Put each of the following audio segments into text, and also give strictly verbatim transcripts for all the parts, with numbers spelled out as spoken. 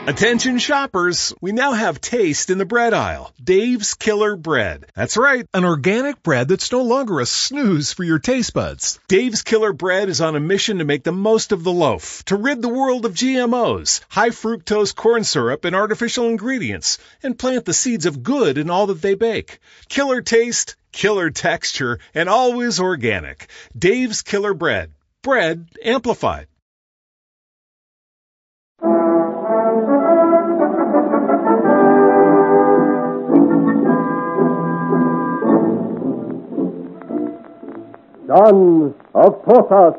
Attention shoppers, we now have taste in the bread aisle. Dave's Killer Bread. That's right, an organic bread that's no longer a snooze for your taste buds. Dave's Killer Bread is on a mission to make the most of the loaf, to rid the world of G M Os, high fructose corn syrup, and artificial ingredients, and plant the seeds of good in all that they bake. Killer taste, killer texture, and always organic. Dave's Killer Bread. Bread amplified. Sons of Porthos.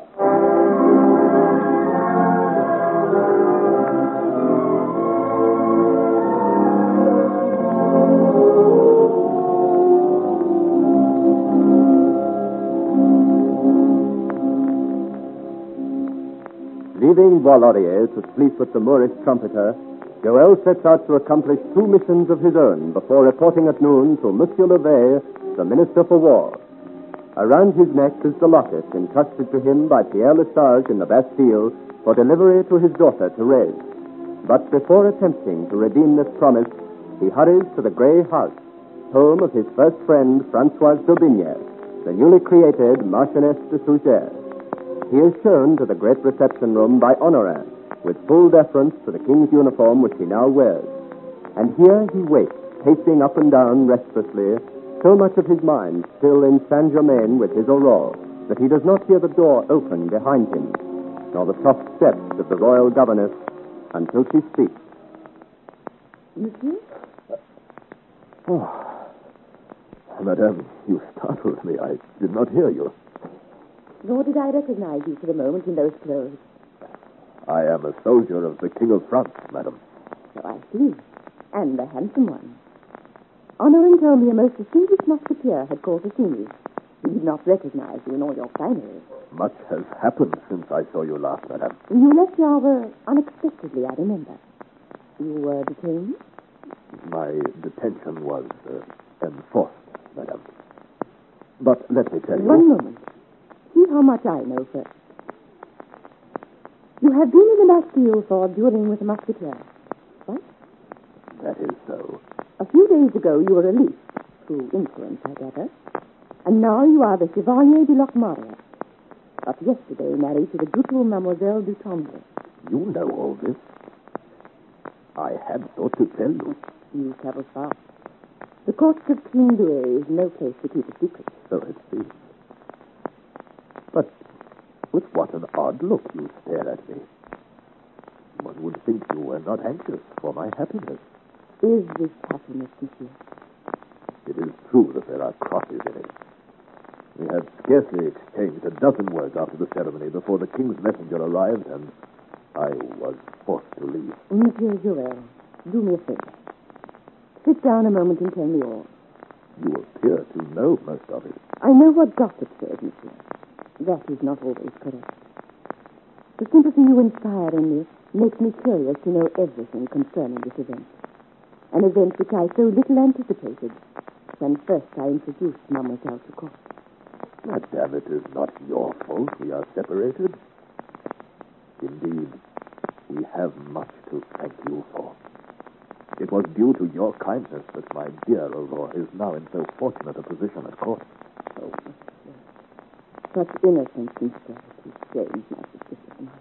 Leaving Bois Laurier to sleep with the Moorish trumpeter, Joel sets out to accomplish two missions of his own before reporting at noon to Monsieur Levet, the Minister for War. Around his neck is the locket entrusted to him by Pierre Lesage in the Bastille for delivery to his daughter, Therese. But before attempting to redeem this promise, he hurries to the Grey House, home of his first friend, Francoise d'Aubigné, the newly created Marchioness de Sougères. He is shown to the great reception room by Honorat, with full deference to the king's uniform which he now wears. And here he waits, pacing up and down restlessly, so much of his mind still in Saint-Germain with his Aurore, that he does not hear the door open behind him, nor the soft steps of the royal governess until she speaks. Monsieur? Oh, Madame, you startled me. I did not hear you. Nor did I recognize you for the moment in those clothes. I am a soldier of the King of France, madam. So I see. And a handsome one. Honorin told me a most distinguished musketeer had called to see me. He did not recognize you in all your finery. Much has happened since I saw you last, madame. You left Havre unexpectedly, I remember. You were detained? My detention was uh, enforced, madame. But let me tell you... One moment. See how much I know first. You have been in the Bastille for dueling with a musketeer, right? That is so. A few days ago you were released, through influence, I gather. And now you are the Chevalier de Locmaria, but yesterday married to the beautiful Mademoiselle du Tombeau. You know all this. I had thought to tell you. You travel fast. The court of King Louis is no place to keep a secret. So it seems. But with what an odd look you stare at me. One would think you were not anxious for my happiness. Is this happiness, monsieur? It is true that there are crosses in it. We had scarcely exchanged a dozen words after the ceremony before the king's messenger arrived, and I was forced to leave. Monsieur Joel, do me a favor. Sit down a moment and tell me all. You appear to know most of it. I know what gossip says, monsieur. That is not always correct. The sympathy you inspire in me makes me curious to know everything concerning this event. An event which I so little anticipated when first I introduced Mademoiselle to court. Madame, it is not your fault we are separated. Indeed, we have much to thank you for. It was due to your kindness that my dear Aurore is now in so fortunate a position at court. Oh, such innocent sincerity shames my suspicious mind.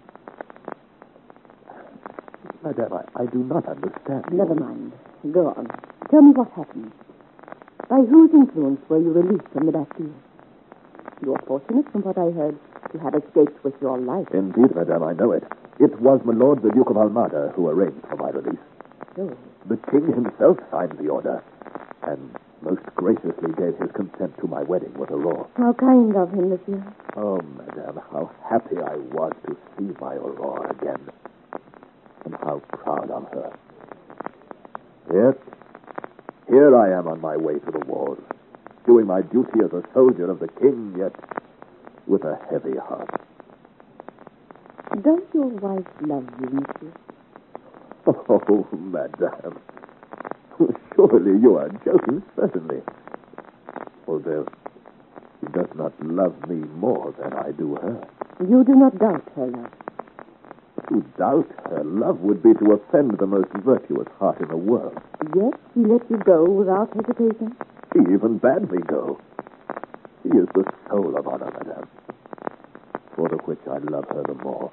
Madame, I, I do not understand. Never mind. Go on. Tell me what happened. By whose influence were you released from the Bastille? You are fortunate, from what I heard, to have escaped with your life. Indeed, madame, I know it. It was my lord, the Duke of Almada, who arranged for my release. So? The king himself signed the order, and most graciously gave his consent to my wedding with Aurore. How kind of him, monsieur. Oh, madame, how happy I was to see my Aurore again, and how proud of her. Yet, here I am on my way to the wars, doing my duty as a soldier of the king, yet with a heavy heart. Does your wife love you, monsieur? Oh, madame. Surely you are joking, certainly. Although she does not love me more than I do her. You do not doubt her love. To doubt her love would be to offend the most virtuous heart in the world. Yes, he let you go without hesitation. He even bade me go. She is the soul of honor, madame, for the which I love her the more.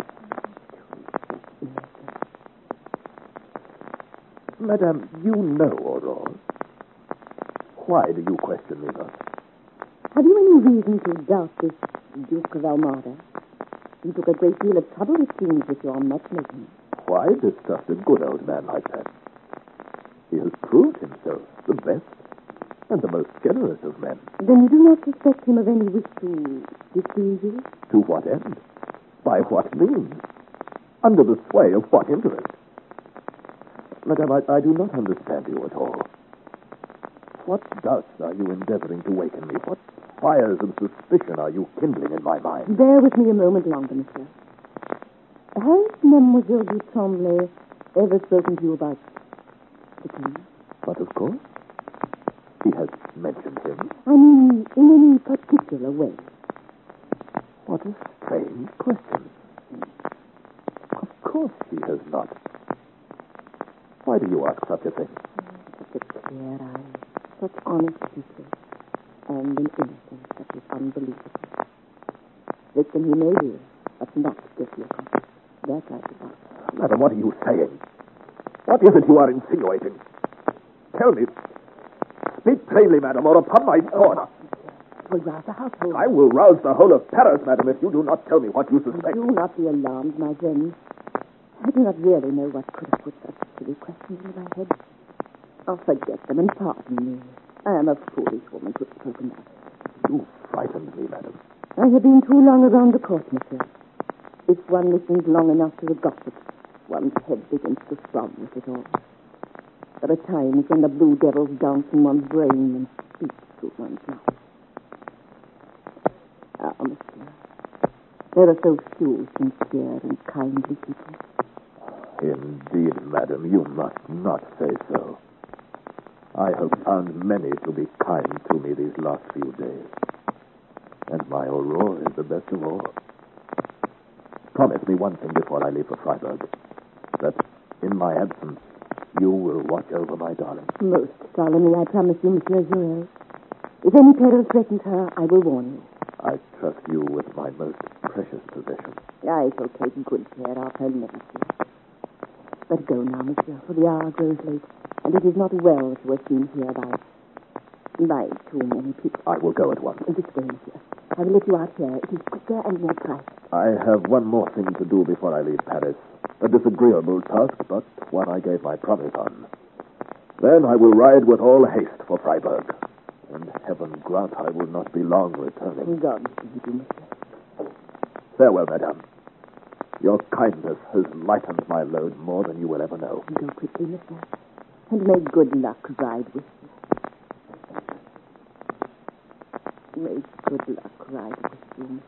Madame, you know Aurore. Why do you question me thus? Have you any reason to doubt this Duke of Almada? You took a great deal of trouble, it seems, with your matchmaking. Why distrust a good old man like that? He has proved himself the best and the most generous of men. Then you do not suspect him of any wish to deceive you? To what end? By what means? Under the sway of what interest? Madame, I, I do not understand you at all. What doubts are you endeavoring to waken me? What fires of suspicion are you kindling in my mind? Bear with me a moment longer, monsieur. Has Mademoiselle du Tremblay ever spoken to you about the king? But of course. He has mentioned him. I mean, in any particular way. What a strange question. Of course he has not. Why do you ask such a thing? Such a clear eye, such honest features, and an innocence that is unbelievable. Victim he may be, but not guilty accomplice. That's I suppose. Madam, what are you saying? What is it you are insinuating? Tell me. Speak plainly, madam, or upon my sword. Oh, it will rouse the household. I will rouse the whole of Paris, madam, if you do not tell me what you suspect. Do not be alarmed, my friend. I do not really know what could have put such silly questions in my head. I'll forget them and pardon me. I am a foolish woman to have spoken out. You frightened me, madam. I have been too long around the court, monsieur. If one listens long enough to the gossip, one's head begins to throb with it all. There are times when the blue devils dance in one's brain and speak through one's mouth. Ah, monsieur, there are so few sincere and kindly people. Indeed, madam, you must not say so. I have found many to be kind to me these last few days. And my Aurore is the best of all. Promise me one thing before I leave for Freiburg. That in my absence, you will watch over my darling. Most solemnly, I promise you, Monsieur Jurel. If any peril threatens her, I will warn you. I trust you with my most precious possession. I shall take good care of her, never fear. But go now, monsieur, for the hour grows late, and it is not well to have seen here by, by too many people. I will go at once. This way, monsieur. I will let you out here. It is quicker and more private. I have one more thing to do before I leave Paris. A disagreeable task, but one I gave my promise on. Then I will ride with all haste for Freiburg. And heaven grant I will not be long returning. God speed you, monsieur. Farewell, madame. Your kindness has lightened my load more than you will ever know. Go quickly, monsieur. And may good luck ride with you. May good luck ride with you, monsieur.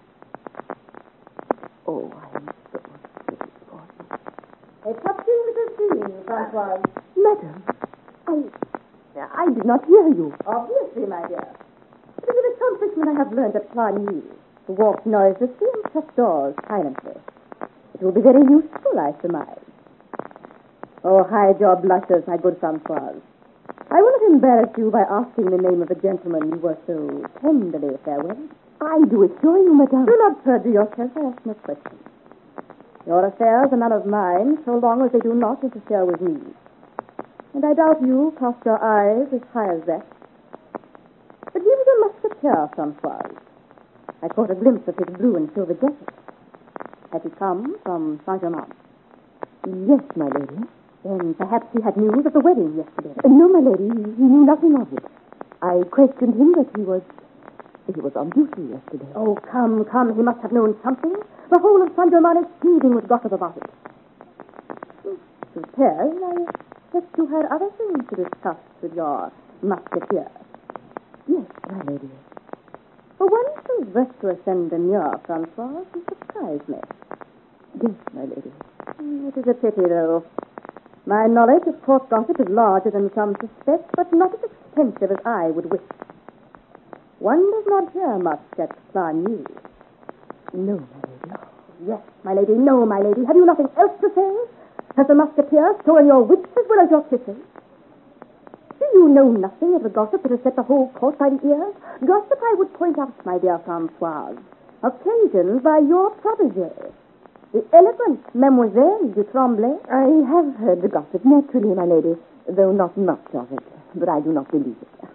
Oh, I am so afraid for you. A touching little scene, Francoise. Madam, I... I did not hear you. Obviously, my dear. It is an accomplishment I have learned at Clarny, to walk noiselessly and shut doors silently. It will be very useful, I surmise. Oh, hide your blushes, my good Francoise. I will not embarrass you by asking the name of the gentleman you were so tenderly farewelling. I do assure you, madame. Do not perjure yourself. I ask no questions. Your affairs are none of mine, so long as they do not interfere with me. And I doubt you cast your eyes as high as that. But he was a musketeer, Francoise. I caught a glimpse of his blue and silver jacket. Had he come from Saint-Germain? Yes, my lady. Then perhaps he had news of the wedding yesterday. Uh, no, my lady, he, he knew nothing of it. I questioned him, but he was... he was on duty yesterday. Oh, come, come, he must have known something. The whole of Saint-Germain is heaving with gossip about it. To tell, I guess you had other things to discuss with your musketeer. Yes, my lady. For one so virtuous and demure, Francois, you surprise me. Yes, my lady. It is a pity, though. My knowledge of court gossip is larger than some suspect, but not as extensive as I would wish. One does not hear much at Clarny. No, my lady. yes, my lady. No, my lady. Have you nothing else to say? Has the musketeer stolen your wits as well as your kisses? Do you know nothing of the gossip that has set the whole court by the ears? Gossip, I would point out, my dear Francoise, occasioned by your protégé, the elegant Mademoiselle du Tremblay. I have heard the gossip, naturally, my lady, though not much of it, but I do not believe it.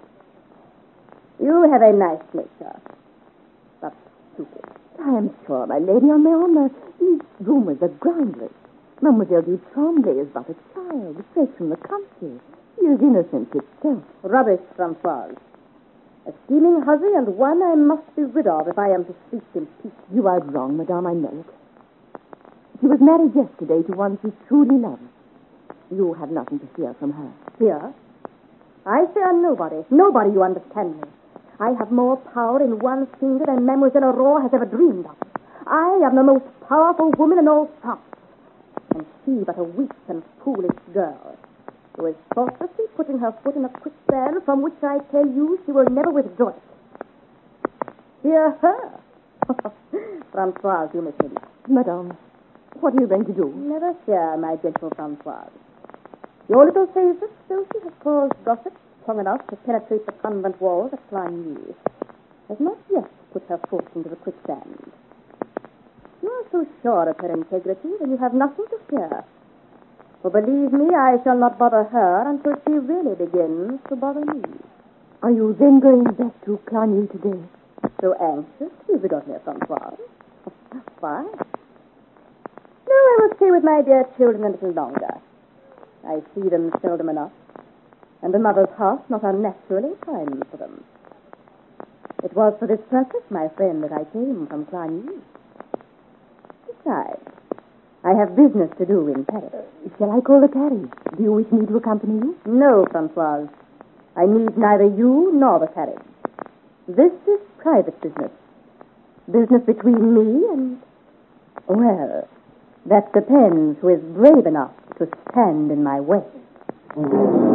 You have a nice nature, but stupid. I am sure, my lady, on my honor, these rumors are groundless. Mademoiselle du Tremblay is but a child, straight from the country. She is innocence itself. Rubbish, Francoise. A scheming hussy and one I must be rid of if I am to speak in peace. You are wrong, madame, I know it. She was married yesterday to one she truly loves. You have nothing to fear from her. Fear? I fear nobody. Nobody, you understand me. I have more power in one finger than Mademoiselle Aurore has ever dreamed of. I am the most powerful woman in all France. And she but a weak and foolish girl, who is thoughtlessly putting her foot in a quicksand from which I tell you she will never withdraw it. Hear her. Francoise, you miss me. Madame, what are you going to do? Never fear, my gentle Francoise. Your little favorite, though she has caused gossip strong enough to penetrate the convent walls at Clagny, has not yet put her foot into the quicksand. You are so sure of her integrity that you have nothing to fear. For believe me, I shall not bother her until she really begins to bother me. Are you then going back to Clagny today? So anxious to be got here, Francois. Why? No, I will stay with my dear children a little longer. I see them seldom enough, and a mother's heart not unnaturally pines for them. It was for this purpose, my friend, that I came from Clagny. Besides, I have business to do in Paris. Uh, shall I call the carriage? Do you wish me to accompany you? No, Francoise. I need neither you nor the carriage. This is private business. Business between me and... Well, that depends who is brave enough to stand in my way.